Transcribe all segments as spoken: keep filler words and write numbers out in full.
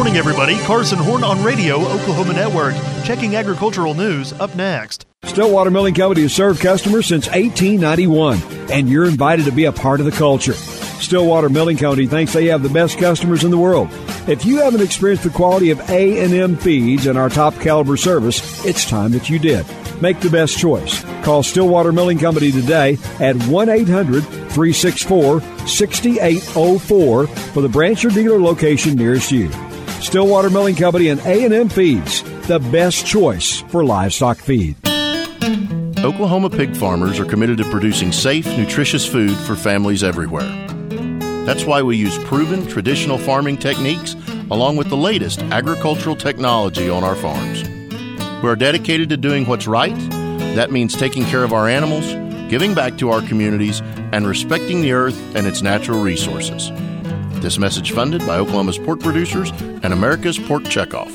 morning, everybody. Carson Horn on Radio, Oklahoma Network. Checking agricultural news up next. Stillwater Milling Company has served customers since eighteen ninety-one, and you're invited to be a part of the culture. Stillwater Milling Company thinks they have the best customers in the world. If you haven't experienced the quality of A and M feeds and our top caliber service, it's time that you did. Make the best choice. Call Stillwater Milling Company today at one eight hundred, three six four, six eight zero four for the branch or dealer location nearest you. Stillwater Milling Company and A and M Feeds, the best choice for livestock feed. Oklahoma pig farmers are committed to producing safe, nutritious food for families everywhere. That's why we use proven traditional farming techniques along with the latest agricultural technology on our farms. We are dedicated to doing what's right. That means taking care of our animals, giving back to our communities, and respecting the earth and its natural resources. This message funded by Oklahoma's pork producers and America's Pork Checkoff.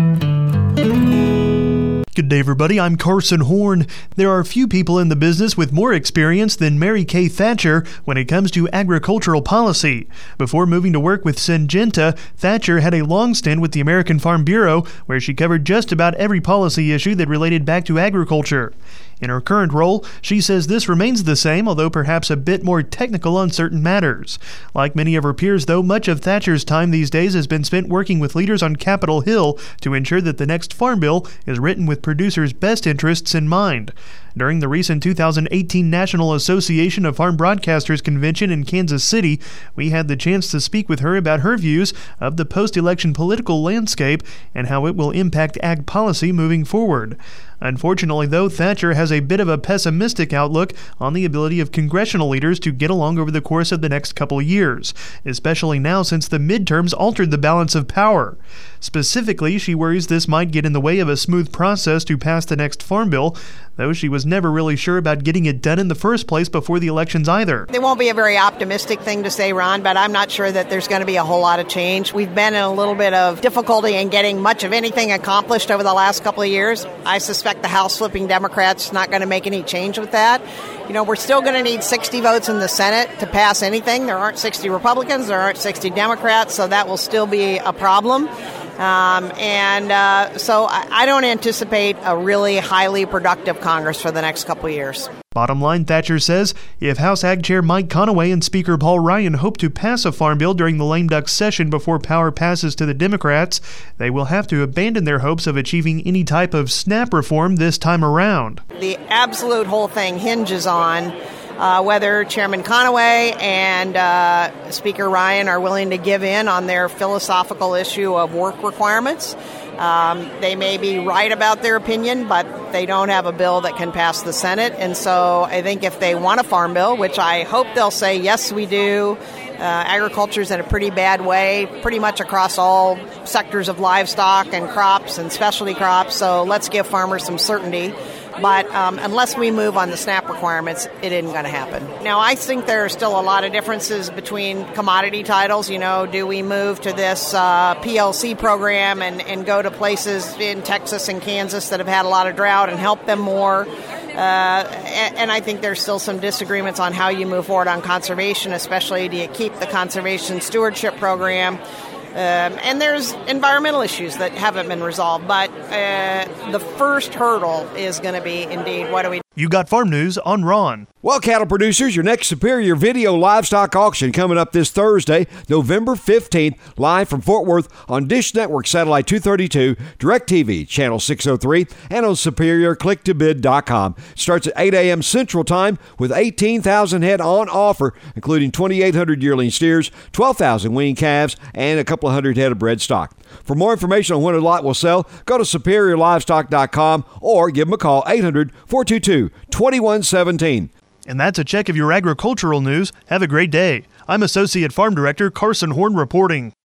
Good day, everybody. I'm Carson Horn. There are few people in the business with more experience than Mary Kay Thatcher when it comes to agricultural policy. Before moving to work with Syngenta, Thatcher had a long stint with the American Farm Bureau, where she covered just about every policy issue that related back to agriculture. In her current role, she says this remains the same, although perhaps a bit more technical on certain matters. Like many of her peers, though, much of Thatcher's time these days has been spent working with leaders on Capitol Hill to ensure that the next Farm Bill is written with producers' best interests in mind. During the recent two thousand eighteen National Association of Farm Broadcasters Convention in Kansas City, we had the chance to speak with her about her views of the post-election political landscape and how it will impact ag policy moving forward. Unfortunately, though, Thatcher has a bit of a pessimistic outlook on the ability of congressional leaders to get along over the course of the next couple of years, especially now since the midterms altered the balance of power. Specifically, she worries this might get in the way of a smooth process to pass the next Farm Bill, though she was never really sure about getting it done in the first place before the elections either. It won't be a very optimistic thing to say, Ron, but I'm not sure that there's going to be a whole lot of change. We've been in a little bit of difficulty in getting much of anything accomplished over the last couple of years. I suspect the House flipping Democrats not going to make any change with that. You know, we're still going to need sixty votes in the Senate to pass anything. There aren't sixty Republicans, there aren't sixty Democrats, so that will still be a problem. Um, and uh, so I, I don't anticipate a really highly productive Congress for the next couple of years. Bottom line, Thatcher says, if House Ag Chair Mike Conaway and Speaker Paul Ryan hope to pass a farm bill during the lame duck session before power passes to the Democrats, they will have to abandon their hopes of achieving any type of SNAP reform this time around. The absolute whole thing hinges on Uh, whether Chairman Conaway and uh, Speaker Ryan are willing to give in on their philosophical issue of work requirements. Um, they may be right about their opinion, but they don't have a bill that can pass the Senate. And so I think if they want a farm bill, which I hope they'll say, yes, we do, uh, agriculture's in a pretty bad way, pretty much across all sectors of livestock and crops and specialty crops. So let's give farmers some certainty. But um, unless we move on the SNAP requirements, it isn't going to happen. Now, I think there are still a lot of differences between commodity titles. You know, do we move to this uh, P L C program and, and go to places in Texas and Kansas that have had a lot of drought and help them more? Uh, and, and I think there's still some disagreements on how you move forward on conservation, especially do you keep the conservation stewardship program? Um, and there's environmental issues that haven't been resolved. But uh, the first hurdle is going to be, indeed, what do we do? You got farm news on Ron. Well, cattle producers, your next Superior Video Livestock Auction coming up this Thursday, November fifteenth, live from Fort Worth on Dish Network Satellite two thirty-two, DirecTV Channel six oh three, and on Superior Click To Bid dot com. Starts at eight a.m. Central Time with eighteen thousand head on offer, including twenty-eight hundred yearling steers, twelve thousand weaned calves, and a couple of hundred head of bred stock. For more information on when a lot will sell, go to Superior Livestock dot com or give them a call, eight hundred, four two two, two one one seven. And that's a check of your agricultural news. Have a great day. I'm Associate Farm Director Carson Horn reporting.